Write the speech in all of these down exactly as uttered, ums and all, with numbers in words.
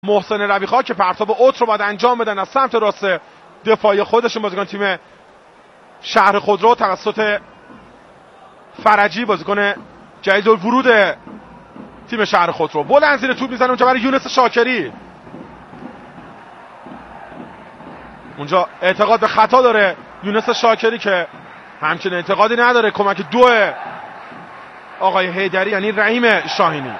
محسن ربیخا که پرتاب اوت رو باید انجام بدن از سمت راست دفاعی خودشون. بازیکن تیم شهر خودرو توسط فرجی، بازیکن جدید الورود تیم شهر خودرو، بلند زیر توپ میزنه اونجا برای یونس شاکری. اونجا اعتقاد به خطا داره یونس شاکری که همچنین اعتقادی نداره. کمک دو آقای حیدری یعنی رحیم شاهینی.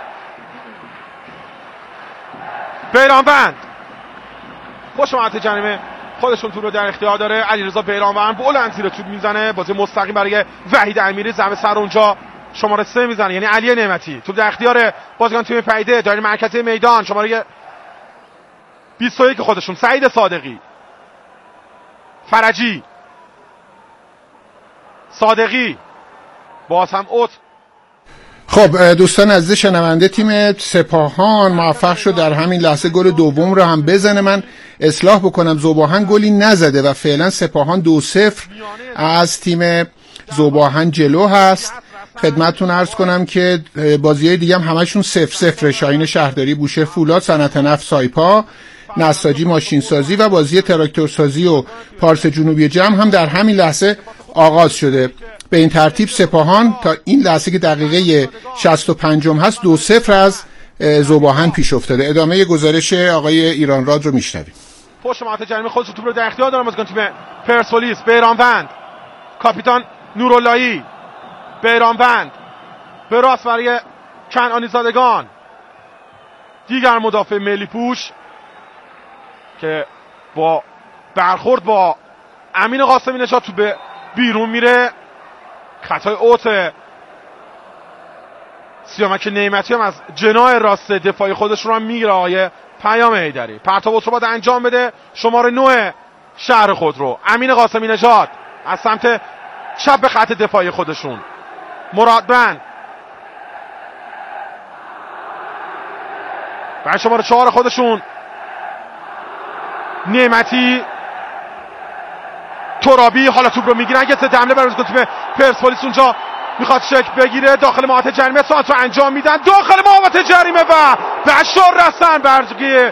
بیرانوند خوش منطقه جریمه خودشون توپ رو در اختیار داره. علیرضا بیرانوند بلند زیر توپ میزنه، بازی مستقیم برای وحید امیری، ضربه سر اونجا شماره سه میزنه یعنی علی نعمتی. توپ در اختیار بازیکن تیم پیده دایره مرکزی میدان شماره بیست و یک خودشون، سعید صادقی. فرجی، صادقی، باز هم اوت. خب دوستان عزیز شنونده، تیم سپاهان موفق شد در همین لحظه گل دوم رو هم بزنه. من اصلاح بکنم، ذوباهن گلی نزده و فعلا سپاهان دو صفر از تیم ذوباهن جلو هست. خدمتتون عرض کنم که بازی‌های دیگه هم همشون صفر صفر. شاهین شهرداری، بوشهر فولاد، صنعت نفت سایپا، نساجی ماشین سازی و بازی تراکتور سازی و پارس جنوبی جمع هم در همین لحظه آغاز شده. به این ترتیب سپاهان تا این لحظه که دقیقه شصت و پنج هست دو صفر از ذوباهن پیش افتاده. ادامه گزارش آقای ایرانراد رو میشنویم. پشت منطقه جریمه خودش توپ رو در اختیار داره بازیکن تیم پرسپولیس. بیرانوند، کاپیتان نوراللهی. بیرانوند به راست برای کنعانی زادگان، دیگر مدافع ملی پوش که با برخورد با امین قاسمی نژاد تو به بیرون میره. خطای اوت سیامک نعمتی هم از جناح راست دفاعی خودش رو هم میگیره آقای پیام حیدری. پرتاب اوت رو باید انجام بده شماره نه شهر خودرو، امین قاسمی نژاد از سمت چپ خط دفاعی خودشون. مرادبند برای شماره چهار خودشون نعمتی. ترابی حالا توپ رو میگیرن که ضد حمله برای تیم پرسپولیس اونجا میخواد شک بگیره. داخل محوطه جریمه سانت رو انجام میدن، داخل محوطه جریمه و بشار رسن برزگی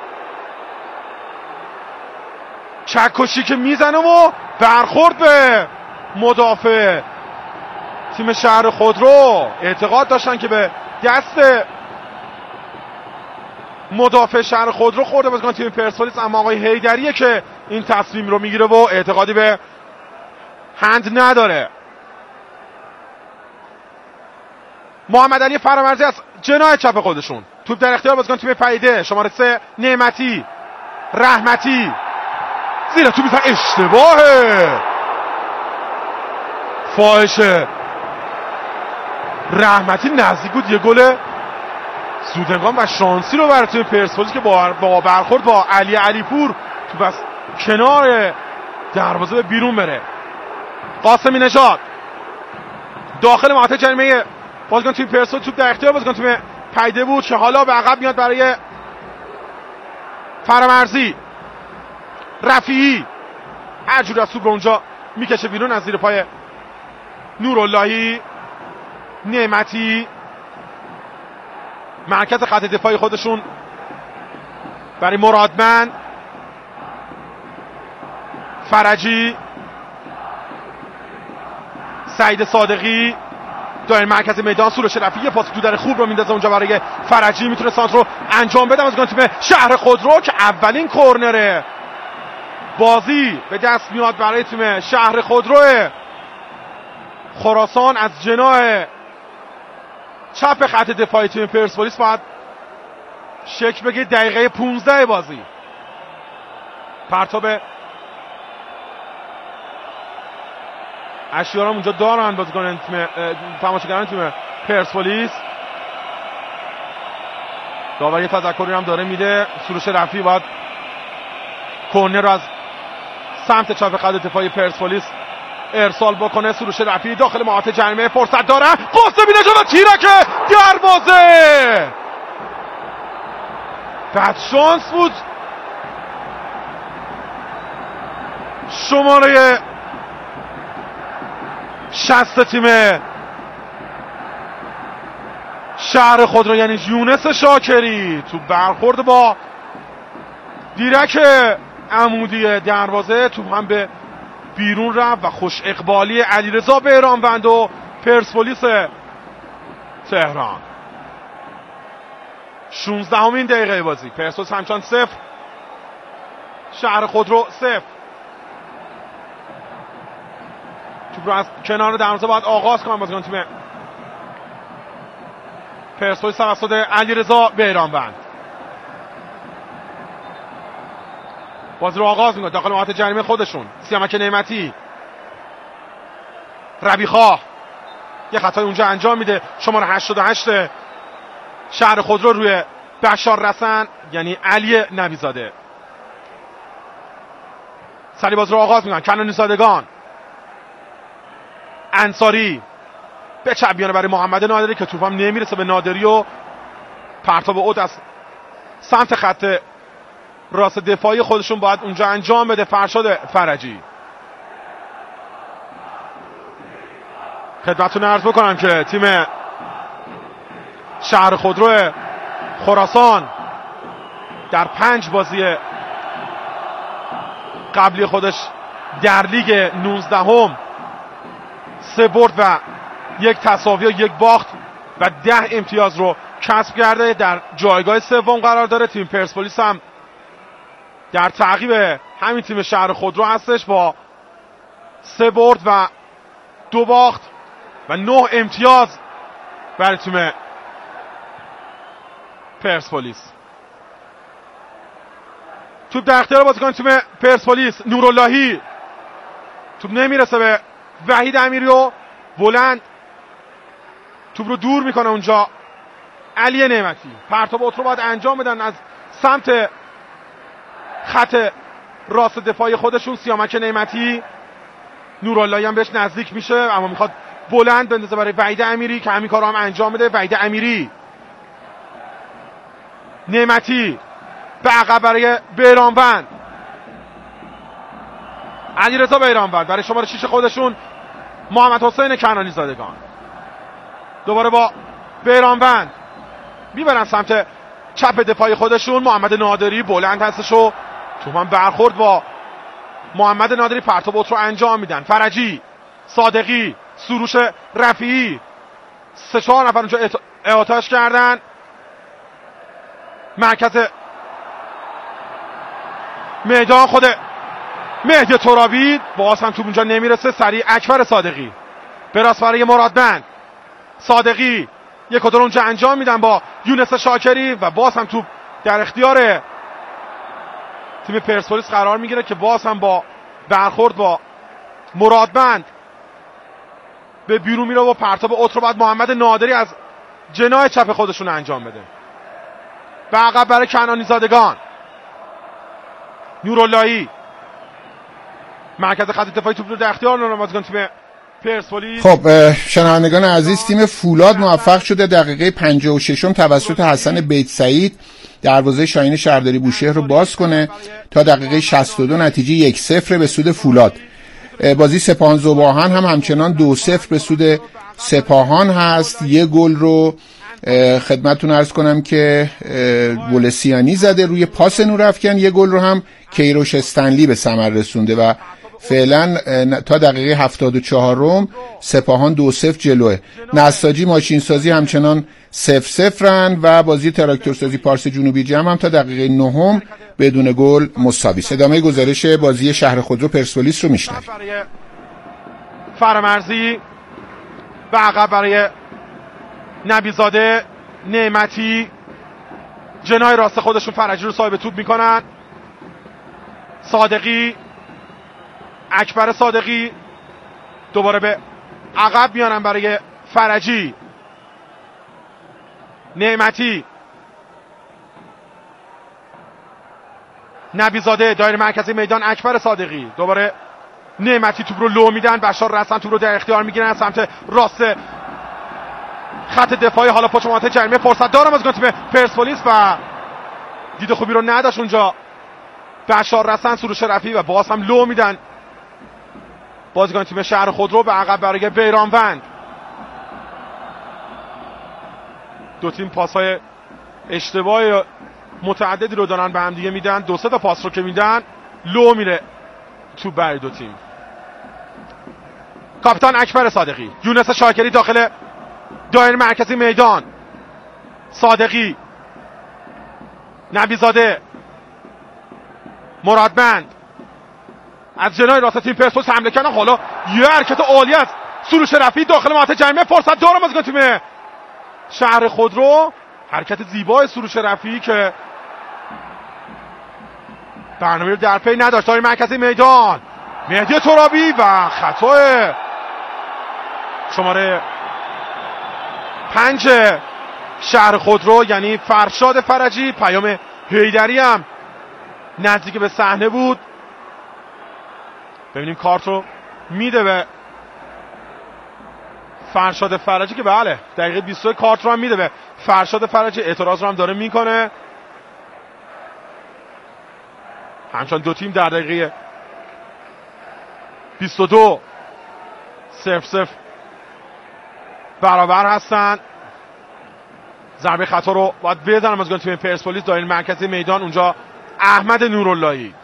چکشی که میزنه و برخورد به مدافع تیم شهر خودرو. اعتقاد داشتن که به دست مدافع شهر خودرو خورده بازیکن تیم پرسپولیس، اما آقای حیدریه که این تصمیم رو میگیره و اعتقادی به هند نداره. محمد علی فرامرزی از جناح چپ خودشون، توپ در اختیار بازیکن تیم پیده شماره سه نعمتی. رحمتی زیر توپ میزنه، اشتباهه، فاحشه. رحمتی نزدیک بود یه گل زودهنگام و شانسی رو برای تیم پرسپولیس که با با برخورد با علی علیپور تو بس کنار دروازه به بیرون بره. قاسمی نژاد داخل محوطه جریمه بازیکن تیم پرسپولیس، توپ در اختیار بازیکن تیم پیده بود که حالا به عقب میاد برای فرامرزی. رفیعی هر جوری از توپ رو اونجا میکشه بیرون از زیر پای نوراللهی. نعمتی مرکز خط دفاعی خودشون برای مرادمند. فرجی، سعید صادقی دایر مرکز میدان. سروش رفیعی پاس تو در خوب رو میندازه اونجا برای فرجی، میتونه سانتر رو انجام بده از تیم شهر خودرو که اولین کورنر بازی به دست میاد برای تیم شهر خودرو خراسان از جناح چپ خط دفاعی تیم پرسپولیس. باید شک بگید دقیقه پونزده بازی. پرتاب اشیاران اونجا دارن بازیکن تیم تماشاگران تیم پرسپولیس. داوری تذکری هم داره میده. سروش رفیعی باید کورنر رو از سمت چپ خط دفاعی پرسپولیس ارسال بکنه. سروش رفیعی داخل محوطه جریمه فرصت داره. قاسمی نژاد و تیرک دروازه. بد شانس بود شماره شصت تیم شهر خودرو یعنی یونس شاکری تو برخورد با دیرک عمودی دروازه، توپ هم به بیرون رفت و خوش اقبالی علیرضا بهراموند و پرسپولیس تهران. شانزدهمین دقیقه بازی، پرسپولیس همچنان صفر، شهر خودرو صفر. توپ رو از کنار دروازه باید آغاز کنم بازیکن تیم پرسپولیس توسط علیرضا بهراموند. بازی رو آغاز میکنه داخل محوطه جریمه خودشون. سیامک نعمتی، ربیخا یه خطای اونجا انجام میده. شماره هشتاد و هشت شهر خودرو روی بشار رسن، یعنی علی نبیزاده. سری باز رو آغاز میکنن. کنانی زادگان، انصاری به چپ میانه برای محمد نادری که توپم نمیرسه به نادری و پرتاب اوت از سمت خط راست دفاعی خودشون باید اونجا انجام بده فرشاد فرجی. خدمتتون عرض بکنم که تیم شهر خودرو خراسان در پنج بازی قبلی خودش در لیگ نوزدهم سه برد و یک تساوی و یک باخت و ده امتیاز رو کسب کرده. در جایگاه سوم قرار داره. تیم پرسپولیس هم در تعقیب همین تیم شهر خودرو هستش با سه برد و دو باخت و نه امتیاز برای تیم پرسپولیس. توپ در اختیار بازیکن تیم پرسپولیس، نوراللهی. توپ نمیرسه به وحید امیری و بلند توپ رو دور میکنه اونجا علی نعمتی. پرتاب اوت رو باید انجام بدن از سمت خط راست دفاعی خودشون. سیامک نعمتی، نوراللهی هم بهش نزدیک میشه اما میخواد بلند بندازه برای وحید امیری که همین کارو هم انجام بده. وحید امیری، نعمتی به عقب برای بهراموند، علیرضا بهراموند برای شماره شیش خودشون محمد حسین کنانی زادگان. دوباره با بهراموند میبرن سمت چپ دفاعی خودشون. محمد نادری بلند هستش و توپ هم برخورد با محمد نادری، پرتاب اوت رو انجام میدن. فرجی، صادقی، سروش رفیعی، سه چهار نفر اونجا احاطه‌اش کردن. مرکز میدان خود مهدی ترابی، باز هم توپ اونجا نمیرسه. سریع اکبر صادقی به راست برای مرادبند. صادقی یک کدر اونجا انجام میدن با یونس شاکری و باز هم توپ در اختیار تیم پرسپولیس قرار میگیره که باز هم با برخورد با مرادبند به بیرون میره و پرتاب اوت رو بعد محمد نادری از جناح چپ خودشون انجام بده. به عقب برای کنانی زادگان، نوراللهی مرکز خط دفاعی توپ رو در اختیار بازیکن تیم پرسپولیس. خب شنوندگان عزیز، تیم فولاد موفق شده دقیقه پنجاه و شش توسط حسن بیت سعید دروازه شاهین شهرداری بوشهر رو باز کنه تا دقیقه شصت و دو نتیجه یک صفر به سود فولاد. بازی سپاهان ذوب‌آهن هم همچنان دو صفر به سود سپاهان هست. یه گل رو خدمتتون عرض کنم که ولسیانی زده روی پاس نورافکن، یه گل رو هم کیروش استنلی به ثمر رسونده و فعلا تا دقیقه هفتاد و چهار سپاهان دو صفر جلوه. نساجی ماشین سازی همچنان صفر صفرن و بازی تراکتورسازی پارس جنوبی جمع هم تا دقیقه نهم بدون گل مساوی. ادامه گزارش بازی شهر خودرو پرسپولیس رو میشنویم. فرامرزی به عقب برای نبیزاده، نعمتی جناح راست خودشون فرجی رو صاحب توپ میکنن. صادقی، اکبر صادقی دوباره به عقب میانن برای فرجی. نعمتی، نبیزاده دایر مرکزی میدان، اکبر صادقی دوباره نعمتی توپ رو لو میدن. بشار رسن توپ رو در اختیار میگیرن سمت راست خط دفاعی. حالا پشت محوطه جریمه فرصت دارم از تیم پرسپولیس و دید خوبی رو نداشت اونجا بشار رسن، سروش رفیعی و باز هم لو میدن بازیکن تیم شهر خودرو به عقب برای بهراموند. دو تیم پاسهای اشتباهی متعددی رو دارن به هم دیگه میدن. دو سه تا پاس رو که میدن لو میره تو برای دو تیم. کاپیتان اکبر صادقی، یونس شاکری داخل دایره مرکزی میدان. صادقی، نبیزاده، مرادمند از جناح راست تیم پرسپولیس حمله کردن. حالا یه حرکت عالی از سروش رفیعی داخل محوطه جریمه، فرصت داره بازیکن تیم شهر خودرو. حرکت زیبای سروش رفیعی که برنامه رو در پی نداشت. دایره مرکزی میدان، مهدی ترابی و خطا شماره پنج شهر خودرو یعنی فرشاد فرجی. پیام حیدری هم نزدیک به صحنه بود. ببینیم کارت رو میده به فرشاد فرجی که بله دقیقه بیست و دو کارت رو هم میده به فرشاد فرجی. اعتراض رو هم داره میکنه. همچنان دو تیم در دقیقه بیست و دو صفر صفر برابر هستن. ضربه خطا رو باید بزنم از گل تیم پرسپولیس. دایره مرکزی میدان اونجا احمد نوراللهی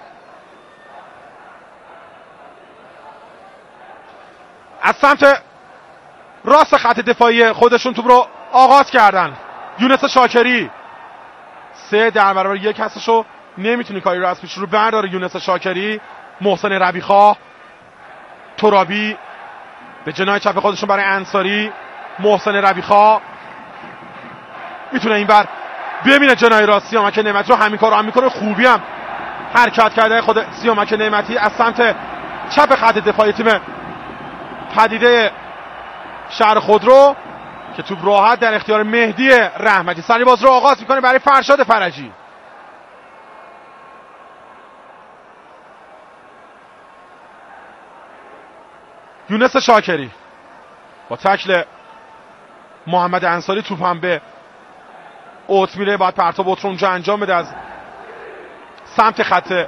از سمت راست خط دفاعی خودشون توپ رو آغاز کردن. یونس شاکری سه در برابر یک هستشو نمیتونی کاری رو از پیش رو برداره. یونس شاکری، محسن ربیخواه، ترابی به جناح چپ خودشون برای انصاری. محسن ربیخواه میتونه این بر ببینه جناح راست سیامک نعمتی رو، همین کار رو هم میکنه. خوبی هم حرکت کرده خود سیامک نعمتی از سمت چپ خط دفاعی تیم پدیده شهر خودرو که توپ راحت در اختیار مهدی رحمتی. سری باز رو آغاز میکنه برای فرشاد فرجی. یونس شاکری با تکل محمد انصاری توپ هم به اوت میره. باید پرتاب اوت رو اونجا انجام بده از سمت خط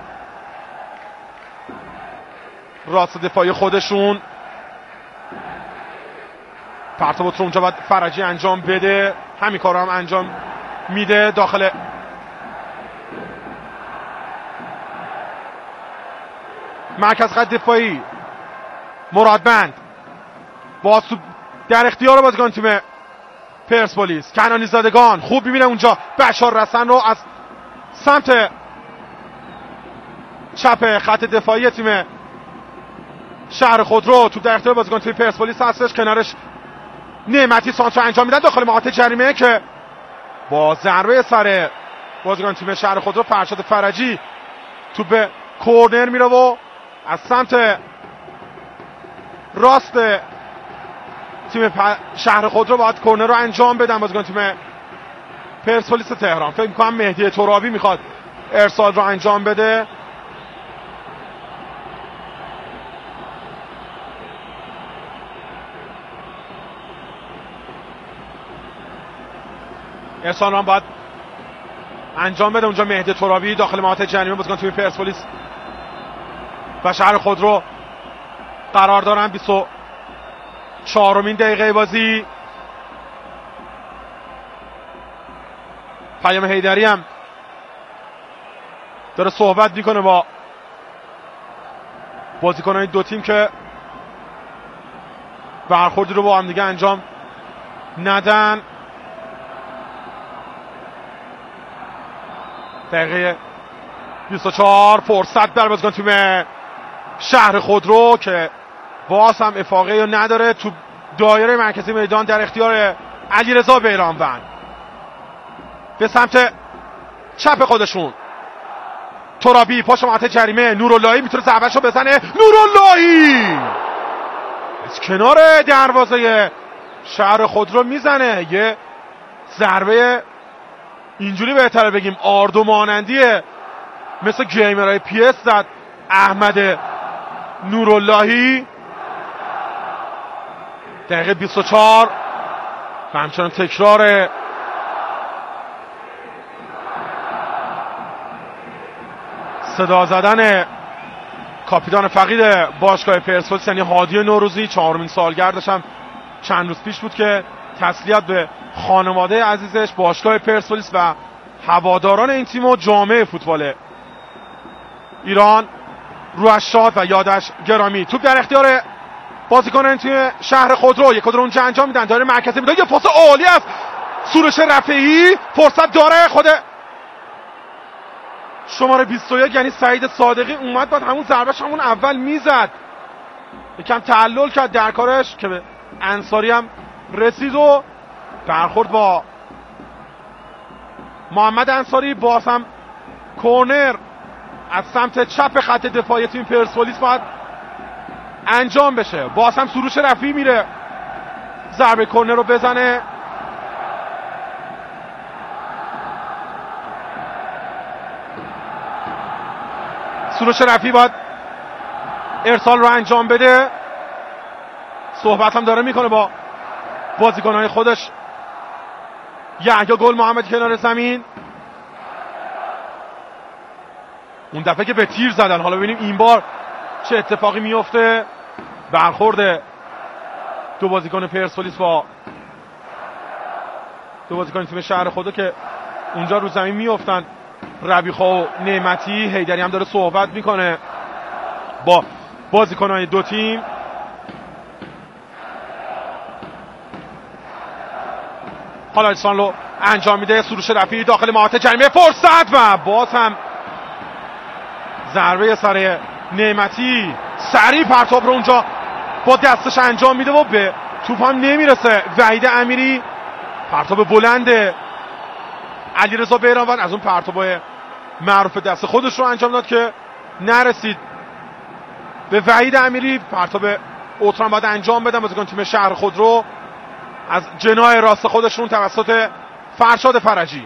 راست دفاعی خودشون. پرتاب اوت رو اونجا باید فرجی انجام بده. همین کار هم انجام میده. داخل مرکز خط دفاعی مرادمند باز در اختیار بازیکن تیم پرسپولیس. کنانی زادگان خوب میبینه اونجا بشار رسن رو از سمت چپ خط دفاعی تیم شهر خودرو. تو در اختیار بازیکن تیم پرسپولیس هستش. کنارش نعمتی سانتر انجام میدن داخل محوطه جریمه که با ضربه سر بازیکن تیم شهر خودرو فرشاد فرجی تو به کورنر میره و از سمت راست تیم شهر خودرو باید کورنر رو انجام بدن بازیکن تیم پرسپولیس تهران. فکر می‌کنم مهدی ترابی میخواد ارسال رو انجام بده. ارسال رو باید انجام بده اونجا مهدی ترابی داخل محوطه جریمه. بازیکن تیم پرسپولیس و شهر خودرو قرار دارن. بیست و چهارمین دقیقه بازی. پیام حیدری هم داره صحبت میکنه با بازیکنان دو تیم که برخوردی رو با هم دیگه انجام ندن. دقیقه بیست و چهار فرصت در بازیکن تیم شهر خودرو که باز هم افاقه رو نداره. تو دایره مرکزی میدان در اختیار علیرضا بیرانوند به سمت چپ خودشون. ترابی پشت محوطه جریمه. نوراللهی میتونه ضربه‌شو بزنه. نوراللهی از کنار دروازه شهر خودرو میزنه. یه ضربه اینجوری بهتره بگیم آرد مانندیه مثل گیمرهای پی اس زد احمد نوراللهی. دقیقه بیست و چهار و همچنان تکرار صدا زدن کاپیتان فقید باشگاه پرسپولیس یعنی هادی نوروزی. چهارمین سالگردش هم چند روز پیش بود که تسلیت به خانواده عزیزش، باشگاه پرسپولیس و هواداران این تیم و جامعه فوتبال ایران روش شاد و یادش گرامی. توپ در اختیار بازیکن این تیم شهر خودرو، یک کدر اونجا انجام میدن، داره مرکزی میدن، یه پاس عالی است سروش رفیعی، فرصت داره خود شماره بیست و یک یعنی سعید صادقی اومد بعد همون ضربهش همون اول میزد، یکم تعلل کرد در کارش که به انصاری هم رسید و برخورد با محمد انصاری. باز هم کورنر از سمت چپ خط دفاعی تیم پرسپولیس باید انجام بشه. باز هم سروش رفیعی میره ضربه کورنر رو بزنه، سروش رفیعی باید ارسال رو انجام بده. صحبت هم داره میکنه با بازیکنهای خودش. یحیی گل محمدی کنار زمین، اون دفعه که به تیر زدن، حالا ببینیم این بار چه اتفاقی میفته. برخورد دو بازیکن پرسپولیس با دو بازیکن تیم شهر خودرو که اونجا رو زمین میافتن، ربیخا و نعمتی. حیدری هم داره صحبت میکنه با بازیکنهای دو تیم. حالا اجسان رو انجام میده سروش رفیعی داخل محوطه جریمه، فرصت و باز هم ضربه سر نعمتی، سریع پرتاب رو اونجا با دستش انجام میده و به توپ هم نمیرسه. وحید امیری پرتاب بلند علیرضا بیرانوند از اون پرتابای معروف دست خودش رو انجام داد که نرسید به وحید امیری. پرتاب اوتران باید انجام بدن بازیکن تیم شهر خودرو از جناح راست خودشون توسط فرشاد فرجی.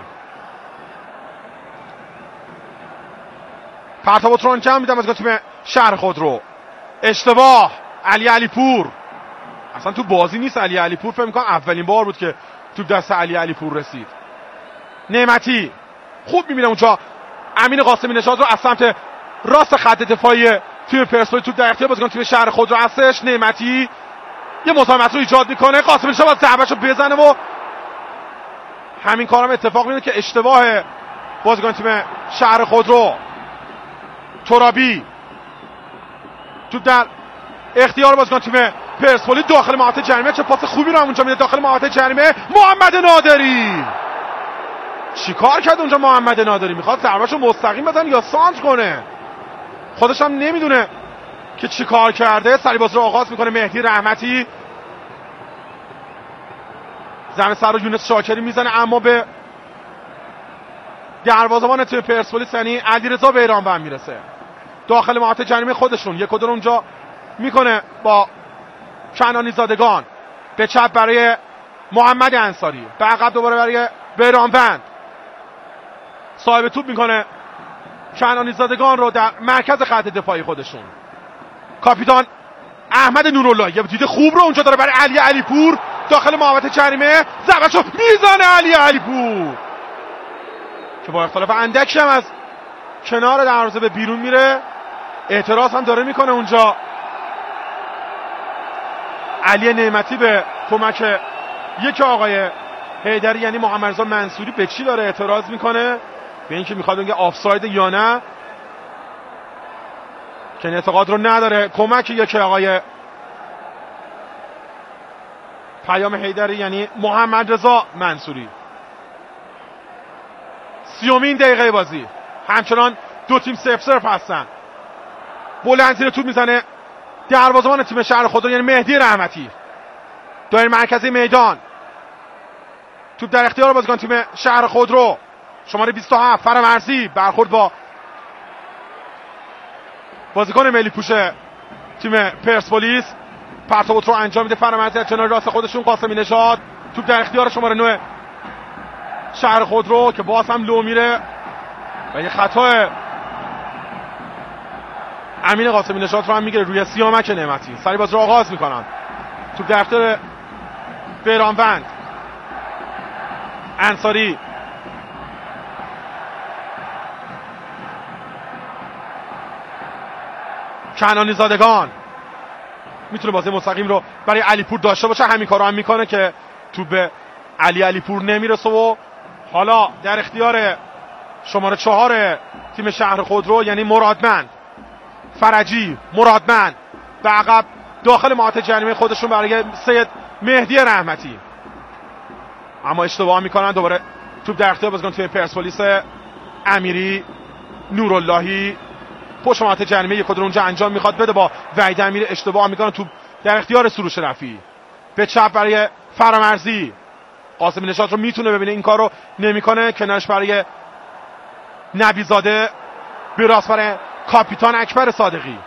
پرتاب اوتران جمع میدن بازیکن تیم شهر خودرو. اشتباه علی علیپور، اصلا تو بازی نیست علی علیپور، فکر می‌کنم اولین بار بود که توپ دست علی علیپور رسید. نعمتی خوب می‌بینه اونجا امین قاسمی نژاد رو از سمت راست خط دفاعی تیم پرسپولیس، توپ در اختیار بازیکن تیم شهر خودرو هستش. نعمتی یه مزاحمت رو ایجاد میکنه، قاسمی نژاد باید ضربه‌شو بزنه و همین کارم اتفاق میفته که اشتباه بازیکن تیم شهر خودرو. ترابی توپ در اختیار بازیکن تیم پرسپولیس داخل محوطه جریمه، چه پاس خوبی رو اونجا میده داخل محوطه جریمه. محمد نادری چیکار کرد اونجا؟ محمد نادری میخواد ضربه‌شو مستقیم بزنه یا سانتر کنه، خودش هم نمیدونه که چیکار کرده. سری باز رو آغاز میکنه مهدی رحمتی، زمین سر رو یونس شاکری میزنه اما به دروازه‌بان تیم پرسپولیس یعنی علیرضا بیرانوند میرسه داخل محوطه جریمه خودشون. یک کدر اونجا میکنه با کنانی زادگان، به چپ برای محمد انصاری، به عقب دوباره برای بیرانوند، صاحب توپ میکنه کنانی زادگان رو در مرکز خط دفاعی خودشون. کاپیتان احمد نوراللهی یه دید خوب رو اونجا داره برای علی علیپور داخل محوطه جریمه، ضربه‌شو میزنه علی علیپور که با اختلاف اندکی هم از کنار دروازه به بیرون میره. اعتراض هم داره میکنه اونجا علی نعمتی به کمک یک آقای حیدری یعنی محمد رضا منصوری. به چی داره اعتراض میکنه؟ به اینکه میخواد بگه آفساید یا نه، که این اعتقاد رو نداره. کمک یک آقای پیام حیدری یعنی محمد رضا منصوری. سیومین دقیقه بازی، همچنان دو تیم صفر صفر هستن. بلند زیر توپ میزنه دروازه‌بان تیم شهر خودرو یعنی مهدی رحمتی، دایر مرکزی میدان، توپ در اختیار بازیکن تیم شهر خودرو شماره بیست و هفت فرامرزی. برخورد با بازیکن ملی پوش تیم پرسپولیس، پرتاب رو انجام میده فرامرزی از جناح راست خودشون. قاسمی نژاد توپ در اختیار شماره نه شهر خودرو که باز هم لو میره و یه خطا امین قاسمی نژاد رو هم میگیره روی سیامک نعمتی. سری باز رو آغاز میکنن، توپ در اختیار بیرانوند، انصاری کنانی زادگان میتونه بازی مستقیم رو برای علیپور داشته باشه. همین کارو هم میکنه که توپ به علی علیپور نمیرسه و حالا در اختیار شماره چهار تیم شهر خودرو یعنی مرادمند. فرجی، مرادمند به عقب داخل محوطه جریمه خودشون برای سید مهدی رحمتی، اما اشتباه میکنن. دوباره توپ در اختیار بازیکن تیم پرسپولیس امیری. نوراللهی پشت محوطه جریمه یک کدر اونجا انجام میخواد بده با وحید امیری، اشتباه میکنه. توپ در اختیار سروش رفیعی به چپ برای فرامرزی. قاسمی نژاد رو میتونه ببینه، این کار رو نمیکنه. کنارش برای نبیزاده، به راست برای کاپیتان اکبر صادقی.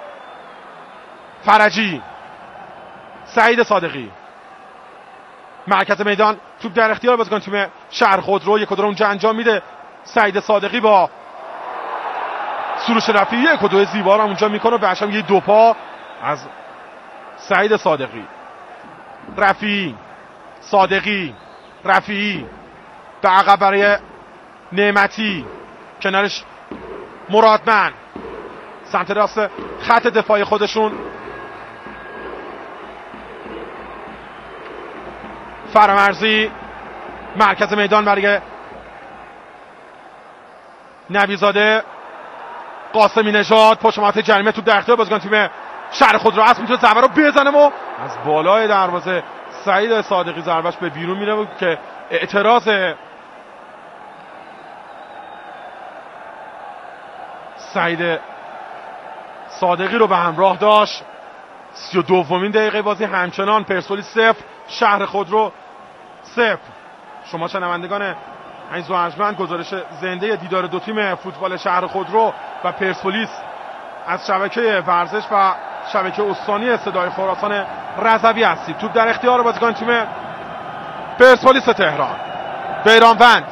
فرجی، سعید صادقی مرکز میدان. توپ در اختیار بازیکن تیم شهر خودرو، یک کدر اونجا انجام میده. سعید صادقی با سروش رفیعی یک کدر زیبا رو اونجا میکنه. به عشم یه دو پا از سعید صادقی. رفیعی، صادقی، رفیعی به عقب برای نعمتی، کنارش مرادمند. سمت راست خط دفاعی خودشون فرامرزی. مرکز میدان برای نبیزاده. قاسمی نژاد پشت محوطه جریمه، توپ در اختیار بازیکن تیم شهر خودرو است، میتونه ضربه رو بزنه و از بالای دروازه سعید صادقی ضربهش به بیرون میره بود که اعتراض سعید صادقی رو به همراه داشت. سی و دومین دقیقه بازی همچنان پرسپولیس صفر شهر خودرو صفر. شما شنوندگان عزیز و ارجمند، گزارش زنده دیدار دو تیم فوتبال شهر خودرو و پرسپولیس از شبکه ورزش و شبکه استانی صدای خراسان رضوی هستید. توپ در اختیار بازیکن تیم پرسپولیس تهران. بیرانوند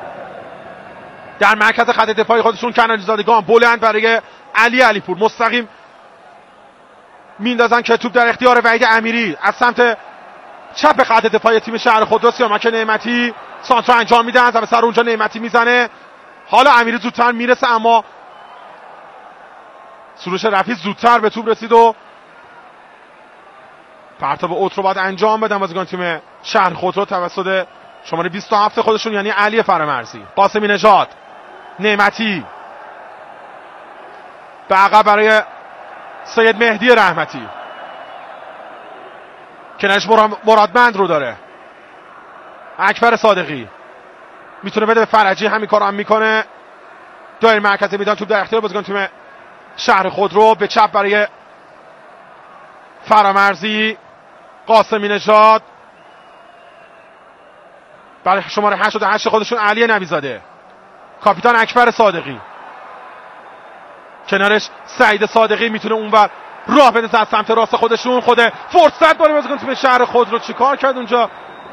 در مرکز خط دفاعی خودشون کناری زادگان بلند برای علی علیپور، مستقیم میندازن که توپ در اختیار وحید امیری از سمت چپ خط دفاعی تیم شهر خودرو. سیامک نعمتی سانتر انجام میدن، زمین سر اونجا نعمتی میزنه. حالا امیری زودتر میرسه، اما سروش رفیعی زودتر به توپ رسید و پرتاب اوت رو باید انجام بدن بازیکن تیم شهر خودرو توسط شماره بیست و هفت خودشون یعنی علی فرامرزی. قاسمی نژاد، نعمتی به عقب برای سید مهدی رحمتی، کنارش مرادمند رو داره. اکبر صادقی میتونه بده به فرجی، همین کارو هم میکنه. دایر مرکز میدان، توپ در اختیار بازیکن تیم شهر خودرو. به چپ برای فرامرزی. قاسمی نژاد برای شماره هشتاد و هشت خودشون علی نبیزاده. کاپیتان اکبر صادقی، کنارش سعید صادقی میتونه اونور راه بندازه از سمت راست خودشون. خود فرصت داره بازیکن تیم شهر خودرو، چیکار کرد اونجا؟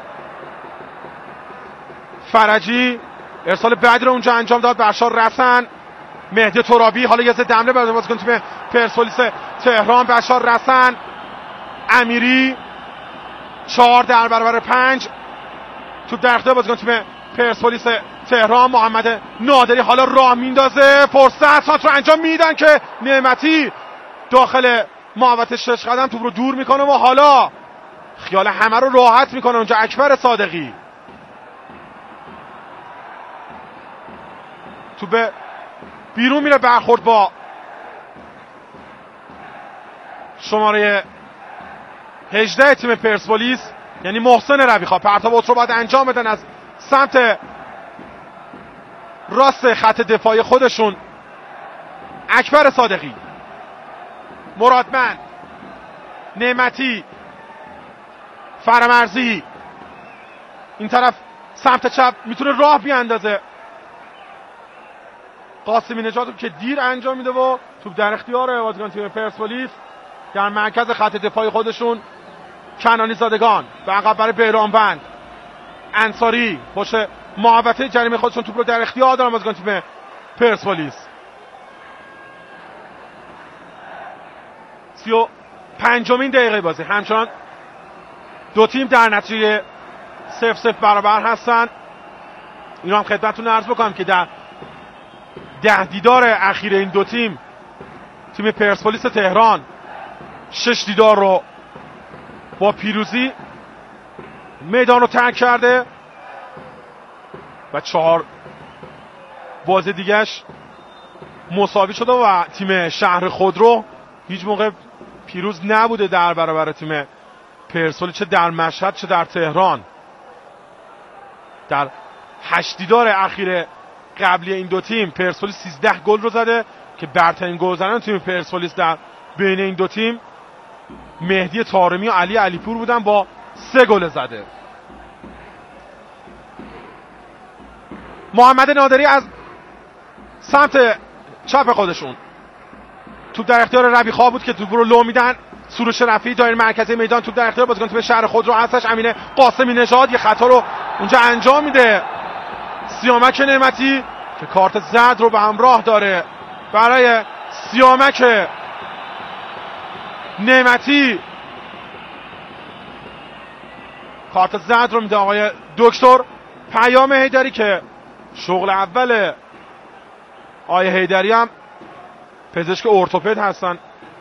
فرجی ارسال بعدی رو اونجا انجام داد. بشار رسن، مهدی ترابی، حالا یه ضد حمله برای بازیکن تیم پرسپولیس تهران. بشار رسن، امیری، چهار در برابر پنج. توپ در اختیار بازیکن تیم پرسپولیس تهران. محمد نادری حالا راه میندازه، فرصت سانتر رو انجام میدن که نعمتی داخل محوطه شش قدم توپ رو دور میکنه و حالا خیال همه رو راحت میکنه اونجا اکبر صادقی. توپ بیرون میره، برخورد با شماره هجده تیم پرسپولیس یعنی محسن ربیخا. پرتاب اوت رو باید انجام بدن از سمت راست خط دفاعی خودشون. اکبر صادقی، مرادمند، نعمتی، فرامرزی این طرف سمت چپ میتونه راه بیاندازه. قاسمی نژاد که دیر انجام میده و توپ در اختیار بازیکن تیم پرسپولیس. در مرکز خط دفاعی خودشون کنانی زادگان به عقب برای بیرانوند. انصاری پشت محوطه جریمه خودشون توپ رو در اختیار دارن بازیکن تیم پرسپولیس. سی و پنجمین دقیقه بازی همچنان دو تیم در نتیجه صفر صفر برابر هستن. اینو هم خدمتتون عرض بکنم که در ده دیدار اخیر این دو تیم تیم پرسپولیس تهران شش دیدار رو با پیروزی میدان رو ترک کرده. و چهار بازی دیگهش مساوی شده و تیم شهر خودرو هیچ موقع پیروز نبوده در برابر تیم پرسپولیس، چه در مشهد چه در تهران. در هشت دیدار اخیر قبلی این دو تیم پرسپولیس سیزده گل رو زده که برترین گلزنان تیم پرسپولیس در بین این دو تیم مهدی طارمی و علی علیپور بودن با سه گل زده. محمد نادری از سمت چپ خودشون توپ در اختیار ربیخا بود که توپ رو لو میدن. سروش رفیعی دایر مرکزی میدان، توپ در اختیار بازیکن تیم شهر خودرو هستش. امین قاسمی نژاد یه خطا رو اونجا انجام میده. سیامک نعمتی که کارت زرد رو به همراه داره برای سیامک نعمتی، کارت زرد رو میده آقای دکتر پیام حیدری که شغل اول آقای حیدری هم پزشک ارتوپد هستن.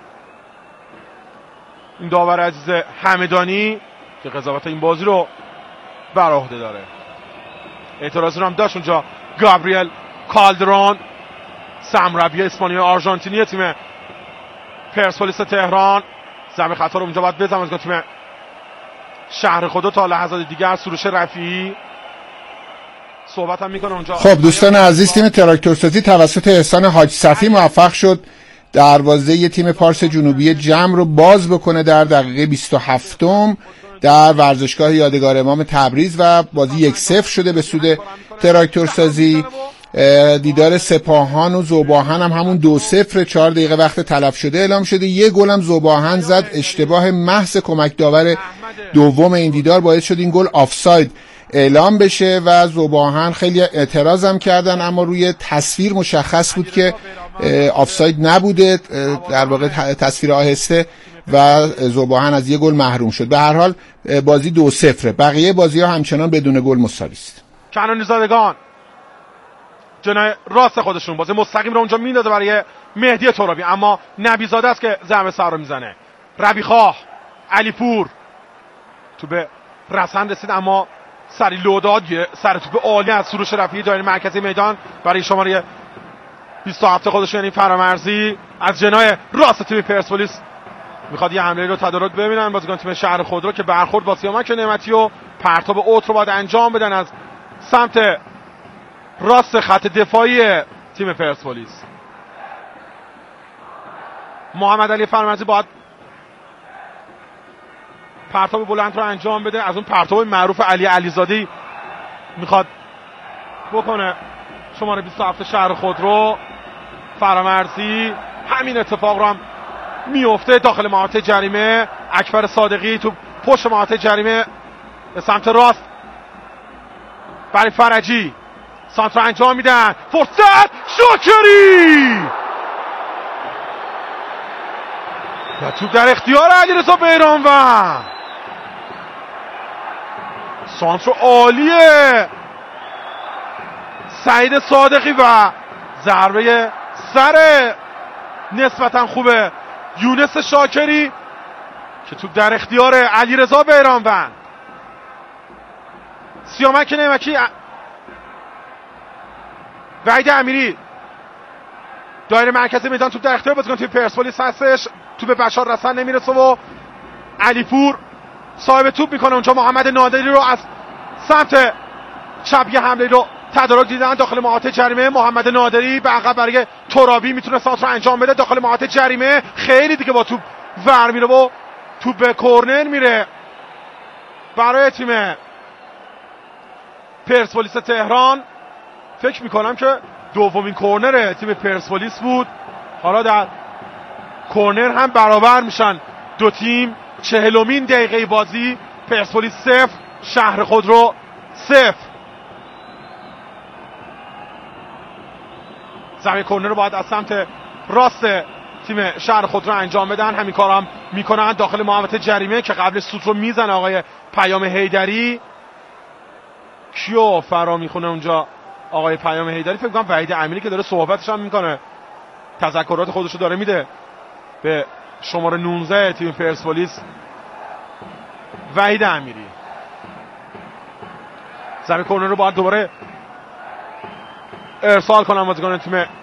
این داور عزیز همدانی که قضاوت این بازی رو بر عهده داره. اعتراضی رو هم داشت اونجا گابریل کالدرون، سمربی اسپانیایی آرژانتینی تیم پرسپولیس تهران. ضربه خطا رو اونجا باید بزنه از تیم شهر خودرو. تا لحظات دیگر سروش رفیعی صحبت هم میکنه اونجا. خب دوستان عزیز، تیم تراکتورسازی توسط احسان حاج صفی موفق شد دروازه تیم پارس جنوبی جمع رو باز بکنه در دقیقه بیست و هفتم در ورزشگاه یادگار امام تبریز و بازی یک صفر شده به سود تراکتورسازی. دیدار سپاهان و ذوباهن هم همون دو صفر چهار دقیقه وقت تلف شده اعلام شده. یه گل هم ذوباهن زد، اشتباه محض کمک داور دوم این دیدار باعث شد این گل آفساید اعلام بشه و ذوباهن خیلی اعتراض هم کردن، اما روی تصویر مشخص بود که آفساید نبوده، در واقع تصویر آهسته، و ذوباهن از یه گل محروم شد. به هر حال بازی دو صفره. بقیه بازی ها همچنان بدون گل مساوی است. کنانی زادگان جناح راست خودشون بازی مستقیم رو اونجا میندازه برای مهدی ترابی، اما نبیزاده است که ضربه سر رو میزنه. ربیخا، علیپور، توپ رسن رسید اما سری لوداد، سر توپ عالی از سروش رفیعی دایر مرکزی میدان برای شماره بیست و هفت خودشون، یعنی فرامرزی از جناح راست تیم پرسپولیس میخواد یه حمله رو تدارک ببینن بازیکن تیم شهر خودرو که برخورد با سیامک نعمتی و پرتاب اوت رو باید انجام بدن از سمت راست خط دفاعی تیم پرسپولیس. محمد علی فرامرزی باید پرتاب بلند رو انجام بده، از اون پرتاب معروف علی علیزاده میخواد بکنه شماره بیست و هفت شهر خودرو. فرامرزی همین اتفاق رو هم میفته داخل محوطه جریمه. اکبر صادقی تو پشت محوطه جریمه به سمت راست برای فرجی سانتر انجام میدن. فرصت شاکری و توپ در اختیار علیرضا بیرانوند. سانتر عالیه سعید صادقی و ضربه سر نسبتا خوبه یونس شاکری که توپ در اختیار علیرضا بیرانوند. سیامک نعمتی، وحید امیری دایره مرکزی میدان، توپ در اختیار بازیکن تیم پرسپولیس هستش. توپ به بشار رسن نمیرسه و علیپور صاحب توپ میکنه اونجا. محمد نادری رو از سمت چپ یه حمله رو تدارک دیدن داخل محوطه جریمه. محمد نادری به عقب برای ترابی میتونه سانتر انجام بده داخل محوطه جریمه. خیلی دیگه با توپ ور میره و توپ به کورنر میره برای تیم پرسپولیس تهران. فکر میکنم که دومین کورنر تیم پرسپولیس بود. حالا در کورنر هم برابر میشن دو تیم. چهلمین دقیقه بازی، پرسپولیس صفر شهر خودرو صفر. زمین کورنر رو باید از سمت راست تیم شهر خودرو انجام بدن. همین کار هم میکنن داخل محوطه جریمه که قبل سوت رو میزنه آقای پیام حیدری. کیو فرا میخونه اونجا آقای پیام حیدری؟ فکر کنم وحید امیری که داره صحبتش هم میکنه، تذکرات خودش رو داره میده به شماره نوزده تیم پرسپولیس وحید امیری. زمین کورنر رو باید دوباره ارسال کنن بازیکن تیم